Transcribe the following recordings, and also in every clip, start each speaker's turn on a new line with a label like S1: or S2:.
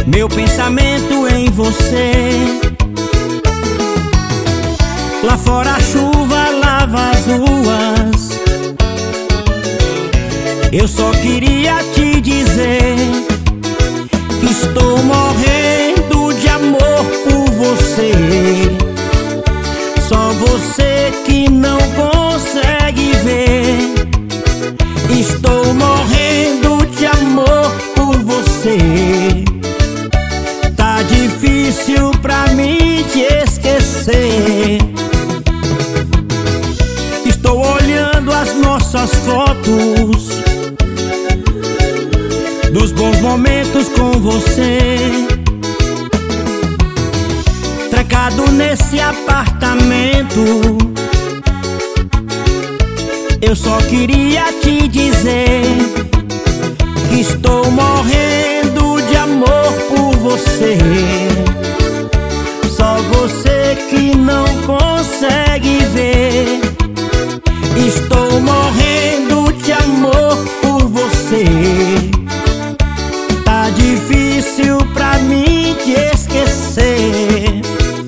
S1: Meu pensamento em você. Lá fora a chuva lava as ruas. Eu só queria te dizer que estou morrendo de amor por você. Só você que não consegue ver. Estou morrendo de amor por você. Tá difícil pra mim te esquecer. Estou olhando as nossas fotos dos bons momentos com você. Trancado nesse apartamento, eu só queria te dizer que estou morrendo de amor por você. Só você que não consegue ver. Estou morrendo de amor por você. Tá difícil pra mim te esquecer.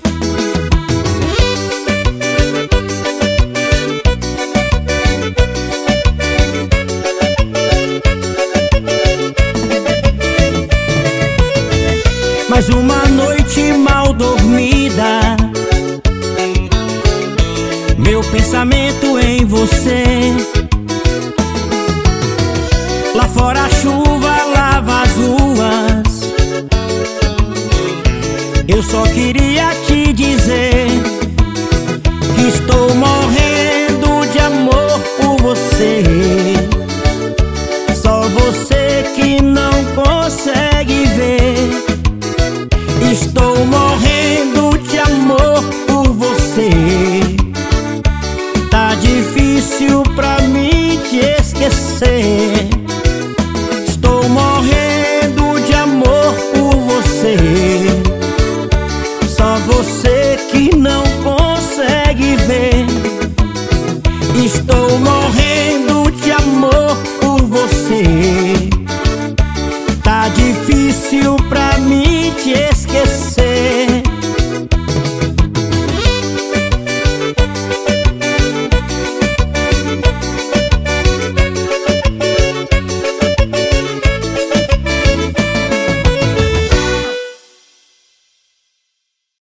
S1: Mais uma noite mal dormida, meu pensamento em você. Lá fora a chuva lava as ruas. Eu só queria te dizer que estou morrendo de amor por você. Só você que não consegue ver. Estou morrendo de amor por você. Tá difícil pra mim te esquecer. Estou morrendo de amor por você. Só você que não consegue ver. Estou morrendo de amor por você. Tá difícil pra mim te esquecer.